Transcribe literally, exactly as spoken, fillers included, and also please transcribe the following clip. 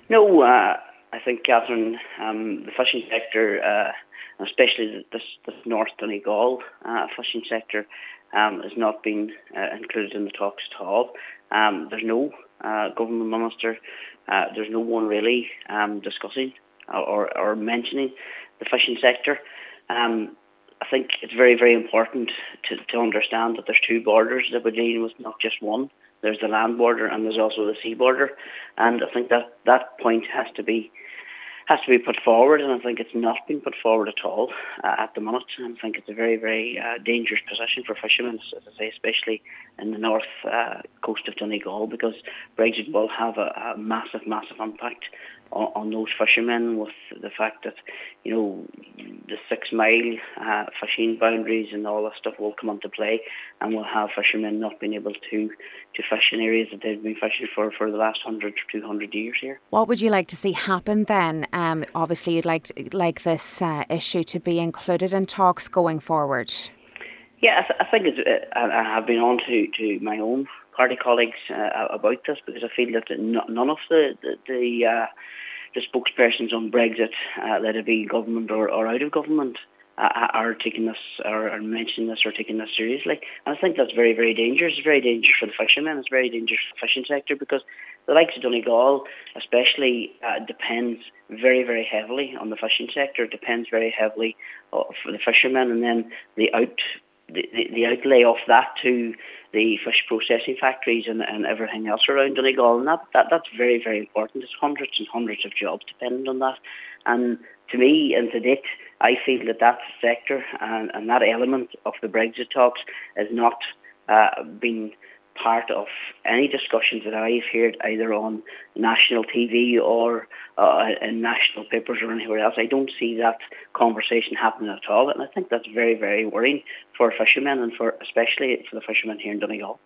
No, uh, I think, Catherine, um, the fishing sector, uh, especially this, this North Donegal uh, fishing sector, um, has not been uh, included in the talks at all. Um, there's no uh, government minister, uh, there's no one really um, discussing or, or mentioning the fishing sector. Um, I think it's very, very important to, to understand that there's two borders that we're dealing with, not just one. There's the land border and there's also the sea border, and I think that that point has to be has to be put forward, and I think it's not been put forward at all uh, at the minute. And I think it's a very, very uh, dangerous position for fishermen, as I say, especially in the north uh, coast of Donegal, because Brexit will have a, a massive, massive impact on, on those fishermen, with the fact that, you know, the six mile uh, fishing boundaries and all that stuff will come into play, and we'll have fishermen not being able to, to fish in areas that they've been fishing for for the last one hundred or two hundred years here. What would you like to see happen then? Um, obviously, you'd like like this uh, issue to be included in talks going forward. Yeah, I, th- I think it's, uh, I have been on to, to my own party colleagues uh, about this, because I feel that none of the the the, uh, the spokespersons on Brexit, uh, let it be government or, or out of government, uh, are taking this or are mentioning this or taking this seriously. And I think that's very, very dangerous. It's very dangerous for the fishermen. It's very dangerous for the fishing sector, because the likes of Donegal especially uh, depends very, very heavily on the fishing sector. It depends very heavily uh, for the fishermen, and then the out the, the, the outlay of that to the fish processing factories and, and everything else around Donegal. And that, that that's very, very important. There's hundreds and hundreds of jobs dependent on that. And to me, and to date, I feel that that sector and, and that element of the Brexit talks has not uh, been part of any discussions that I've heard, either on national T V or uh, in national papers or anywhere else. I don't see that conversation happening at all, and I think that's very, very worrying for fishermen, and for especially for the fishermen here in Donegal.